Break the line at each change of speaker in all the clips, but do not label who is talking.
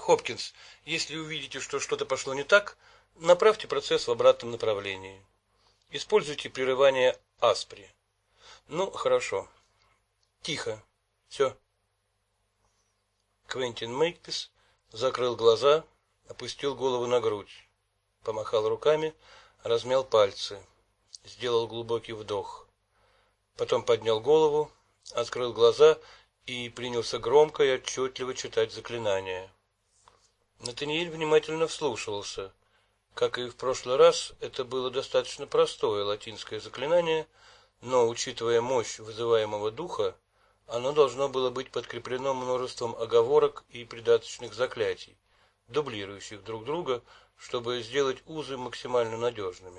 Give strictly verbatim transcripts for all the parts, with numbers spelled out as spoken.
Хопкинс, если увидите, что что-то пошло не так, направьте процесс в обратном направлении. Используйте прерывание аспри. Ну, хорошо. Тихо. Все. Квентин Мейкпис закрыл глаза, опустил голову на грудь, помахал руками, размял пальцы, сделал глубокий вдох. Потом поднял голову, открыл глаза и принялся громко и отчетливо читать заклинание. Натаниэль внимательно вслушивался. Как и в прошлый раз, это было достаточно простое латинское заклинание, но, учитывая мощь вызываемого духа, оно должно было быть подкреплено множеством оговорок и придаточных заклятий, дублирующих друг друга, чтобы сделать узы максимально надежными.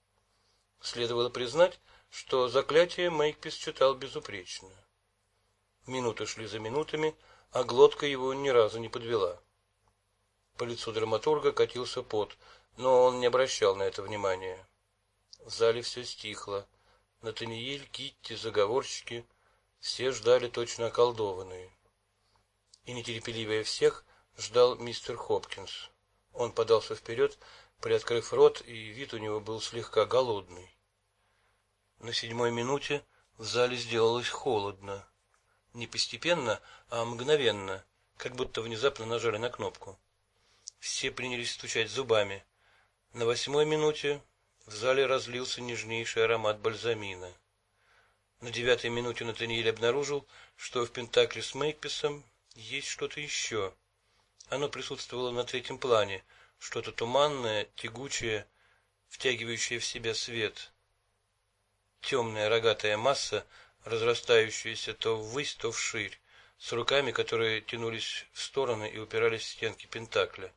Следовало признать, что заклятие Мейкпис читал безупречно. Минуты шли за минутами, а глотка его ни разу не подвела. По лицу драматурга катился пот, но он не обращал на это внимания. В зале все стихло. Натаниэль, Китти, заговорщики — все ждали точно околдованные. И нетерпеливее всех ждал мистер Хопкинс. Он подался вперед, приоткрыв рот, и вид у него был слегка голодный. На седьмой минуте в зале сделалось холодно. Не постепенно, а мгновенно, как будто внезапно нажали на кнопку. Все принялись стучать зубами. На восьмой минуте в зале разлился нежнейший аромат бальзамина. На девятой минуте Натаниэль обнаружил, что в Пентакле с Мейкписом есть что-то еще. Оно присутствовало на третьем плане, что-то туманное, тягучее, втягивающее в себя свет. Темная рогатая масса, разрастающаяся то ввысь, то вширь, с руками, которые тянулись в стороны и упирались в стенки Пентакля.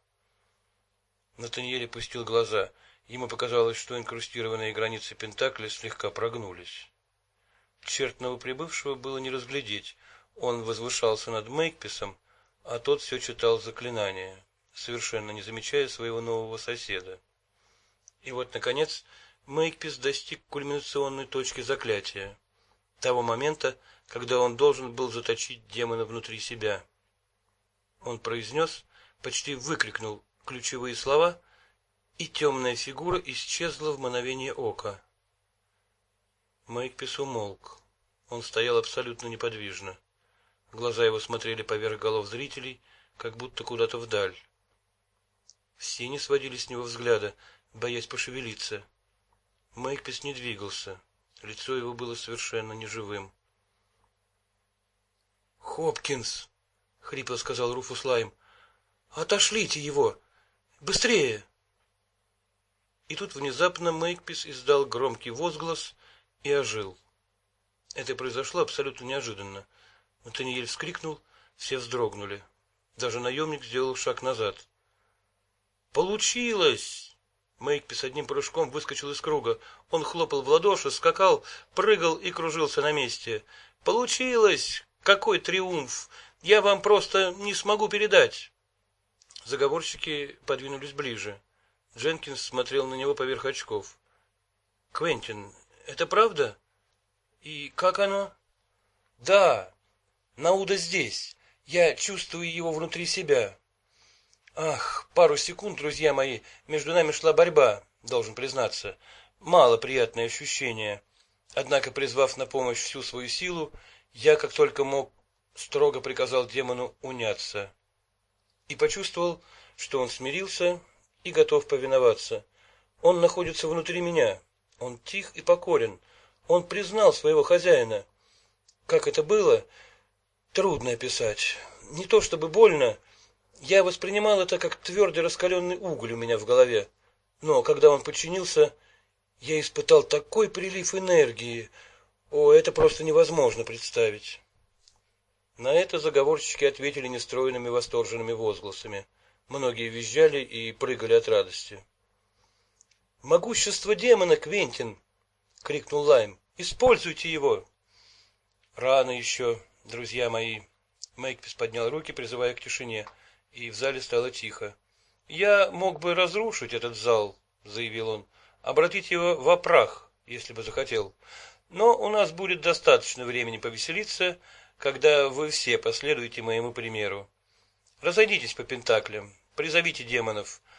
Натаниэль опустил глаза. Ему показалось, что инкрустированные границы Пентакля слегка прогнулись. Черт новоприбывшего было не разглядеть. Он возвышался над Мейкписом, а тот все читал заклинания, совершенно не замечая своего нового соседа. И вот, наконец, Мейкпис достиг кульминационной точки заклятия, того момента, когда он должен был заточить демона внутри себя. Он произнес, почти выкрикнул ключевые слова, и темная фигура исчезла в мгновение ока. Мейкпис умолк. Он стоял абсолютно неподвижно. Глаза его смотрели поверх голов зрителей, как будто куда-то вдаль. Все не сводили с него взгляда, боясь пошевелиться. Мейкпис не двигался. Лицо его было совершенно неживым. «Хопкинс!» — хрипло сказал Руфус Лайм. «Отошлите его! Быстрее!» И тут внезапно Мейкпис издал громкий возглас и ожил. Это произошло абсолютно неожиданно. Натаниэль вскрикнул, все вздрогнули. Даже наемник сделал шаг назад. «Получилось!» Мейкпис одним прыжком выскочил из круга. Он хлопал в ладоши, скакал, прыгал и кружился на месте. «Получилось! Какой триумф! Я вам просто не смогу передать!» Заговорщики подвинулись ближе. Дженкинс смотрел на него поверх очков. «Квентин, это правда? И как оно?» «Да, Науда здесь. Я чувствую его внутри себя». «Ах, пару секунд, друзья мои, между нами шла борьба, должен признаться. Мало приятное ощущение. Однако, призвав на помощь всю свою силу, я, как только мог, строго приказал демону уняться. И почувствовал, что он смирился и готов повиноваться. Он находится внутри меня. Он тих и покорен. Он признал своего хозяина. Как это было, трудно описать. Не то чтобы больно. Я воспринимал это как твердый раскаленный уголь у меня в голове. Но когда он подчинился, я испытал такой прилив энергии. О, это просто невозможно представить. На это заговорщики ответили нестройными восторженными возгласами. Многие визжали и прыгали от радости. «Могущество демона, Квентин!» — крикнул Лайм. «Используйте его!» «Рано еще, друзья мои!» Мейкпис поднял руки, призывая к тишине, и в зале стало тихо. «Я мог бы разрушить этот зал», — заявил он, — «обратить его в прах, если бы захотел. Но у нас будет достаточно времени повеселиться, когда вы все последуете моему примеру. Разойдитесь по пентаклям, призовите демонов,